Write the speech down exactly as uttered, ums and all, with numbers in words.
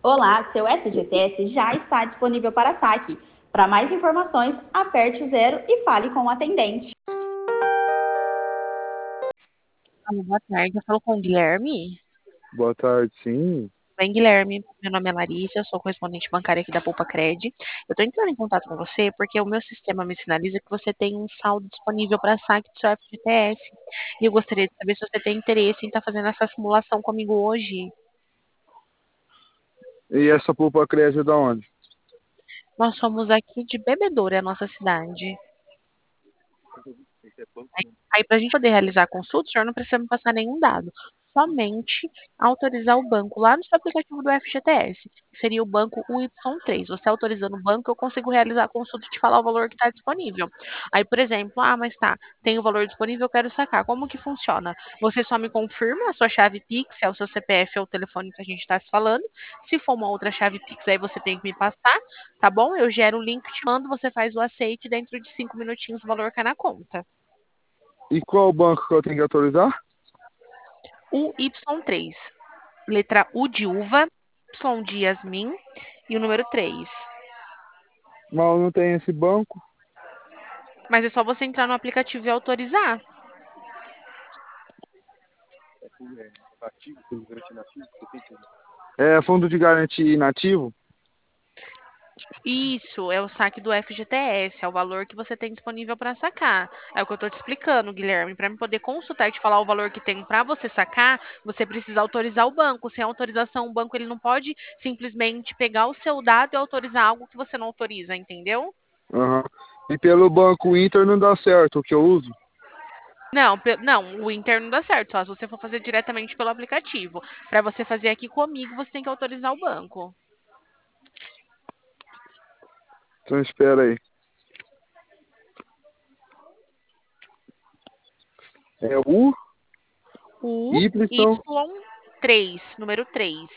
Olá, seu F G T S já está disponível para saque. Para mais informações, aperte o zero e fale com o atendente. Alô, boa tarde, eu falo com o Guilherme. Boa tarde, sim. Bem, Guilherme, meu nome é Larissa, eu sou correspondente bancária aqui da Poupa Cred. Eu estou entrando em contato com você porque o meu sistema me sinaliza que você tem um saldo disponível para saque do seu F G T S. E eu gostaria de saber se você tem interesse em estar fazendo essa simulação comigo hoje. E essa Poupa Cred é da onde? Nós somos aqui de Bebedouro, é a nossa cidade. Aí, para a gente poder realizar a consulta, o senhor não precisa me passar nenhum dado. Somente autorizar o banco lá no seu aplicativo do F G T S, que seria o banco U Y três. Você autorizando o banco, eu consigo realizar a consulta e te falar o valor que está disponível. Aí, por exemplo, ah, mas tá, tem o valor disponível, eu quero sacar. Como que funciona? Você só me confirma a sua chave Pix, é o seu C P F ou o telefone que a gente está se falando. Se for uma outra chave Pix, aí você tem que me passar, tá bom? Eu gero o link, te mando, você faz o aceite, dentro de cinco minutinhos o valor cai na conta. E qual banco que eu tenho que autorizar? U Y três. Letra U de uva, Y de Yasmin e o número três. Mas eu não tenho esse banco. Mas é só você entrar no aplicativo e autorizar. É fundo de garantia inativo? Isso, é o saque do F G T S, é o valor que você tem disponível para sacar. É o que eu estou te explicando, Guilherme. Para me poder consultar e te falar o valor que tem para você sacar, você precisa autorizar o banco. Sem autorização, o banco ele não pode simplesmente pegar o seu dado e autorizar algo que você não autoriza, entendeu? Aham. E pelo Banco Inter não dá certo o que eu uso? Não, pe- não, o interno não dá certo, só se você for fazer diretamente pelo aplicativo. Para você fazer aqui comigo, você tem que autorizar o banco. Então espera aí. É U, O Y. Y três, número três.